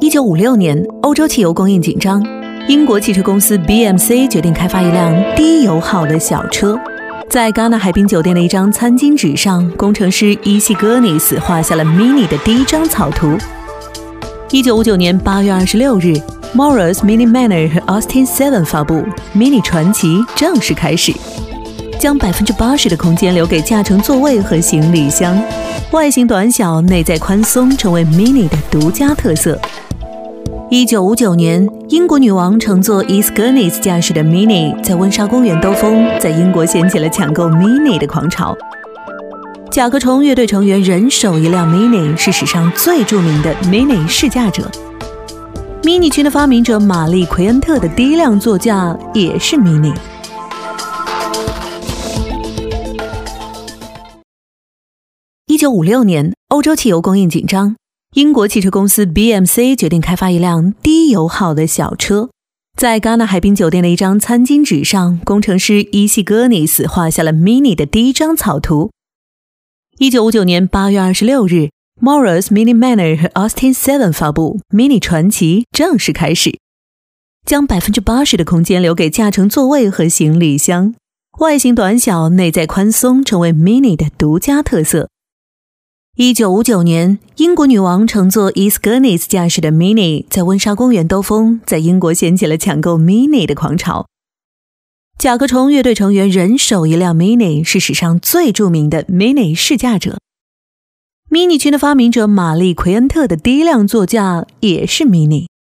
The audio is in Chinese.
1956年，欧洲汽油供应紧张，英国汽车公司 BMC 决定开发一辆低油耗的小车。在戛纳海滨酒店的一张餐巾纸上，工程师伊西戈尼斯画下了 Mini 的第一张草图。1959年8月26日 ，Morris Mini Manor 和 Austin 7发布 ，Mini 传奇正式开始，将80%的空间留给驾乘座位和行李箱。外形短小，内在宽松，成为 Mini 的独家特色。1959年，英国女王乘坐伊斯戈尼斯驾驶的 Mini 在温莎公园兜风，在英国掀起了抢购 Mini 的狂潮。甲壳虫乐队成员人手一辆 Mini， 是史上最著名的 Mini 试驾者。Mini 群的发明者玛丽·奎恩特的第一辆座驾也是 Mini。1956年，欧洲汽油供应紧张，英国汽车公司 BMC 决定开发一辆低油耗的小车。在戛纳海滨酒店的一张餐巾纸上，工程师伊西戈尼斯画下了 Mini 的第一张草图。1959年8月26日 ，Morris Mini Manor 和 Austin 7发布 ，Mini 传奇正式开始，将80%的空间留给驾乘座位和行李箱。外形短小，内在宽松，成为 Mini 的独家特色。1959年，英国女王乘坐伊斯戈尼斯驾驶的 Mini 在温莎公园兜风，在英国掀起了抢购 Mini 的狂潮。甲壳虫乐队成员人手一辆 Mini， 是史上最著名的 Mini 试驾者。Mini 群的发明者玛丽·奎恩特的第一辆座驾也是 Mini。